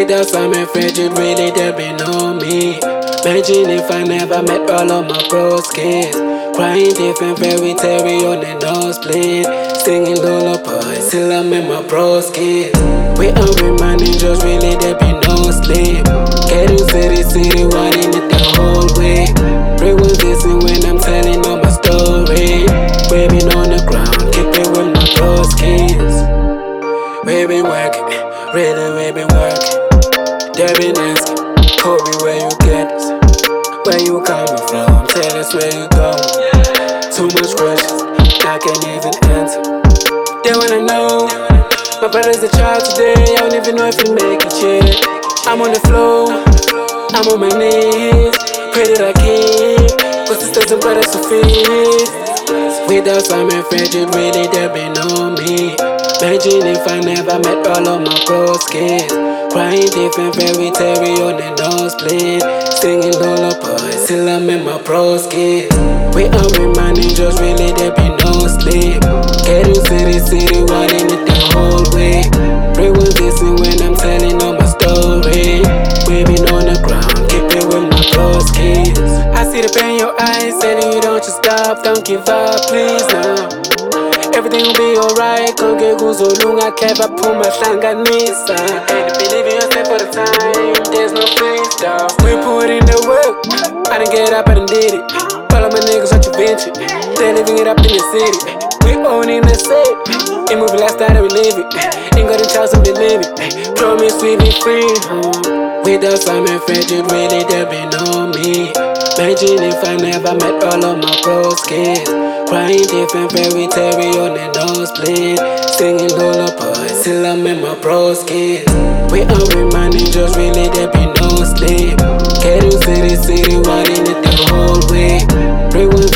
Without some friends, you'd really depend on me. Imagine if I never met all of my bros kids. Crying different fairy tale on the nosebleed. Singing lullabies till I'm in my bros kids. We hungry, my ninjas really there be no sleep. Getting city, wanting it the whole way. Everyone listen when I'm telling all my story. Waving on the ground, keep it with my bros kids. We been working, really we been working. They been asking, Kobe, where you get this? Where you coming from? Tell us where you going. Too much questions, I can't even answer. They wanna know, my brother's a child today. I don't even know if he make it yet. I'm on the floor, I'm on my knees. Pray that I can, for sisters and brothers to feed. Without some friends, you'd really depend on me. Imagine if I never met all of my bros kids. Crying different fairy tale on the nosebleed. Singing lullabies till I'm in my bros kids. We hungry, my ninjas really there be no sleep. Getting city, wanting it the whole way. Everyone listen when I'm telling all my story. Waving on the ground, keep it with my bros kids. I see the pain in your eyes, telling you don't you stop, don't give up, please now. Everything will be alright, konke kuzolunga, kepha phuma hlanganisa. And believe in yourself for the time, there's no freestyle. We put in the work, I done get up, I done did it. All of my niggas what you venture, they living it up in the city. We owning the set, ain't moving lifestyle that we live it. Ain't got a chance to believe it, promise we be free. Without some friends, you'd really depend on me. Imagine if I never met all of my bros kids. Crying different fairy tale on the nosebleed. Singing lullabies till I'm in my bros kids. We hungry, my ninjas really there be no sleep. Getting city, wanting it the whole way. Everyone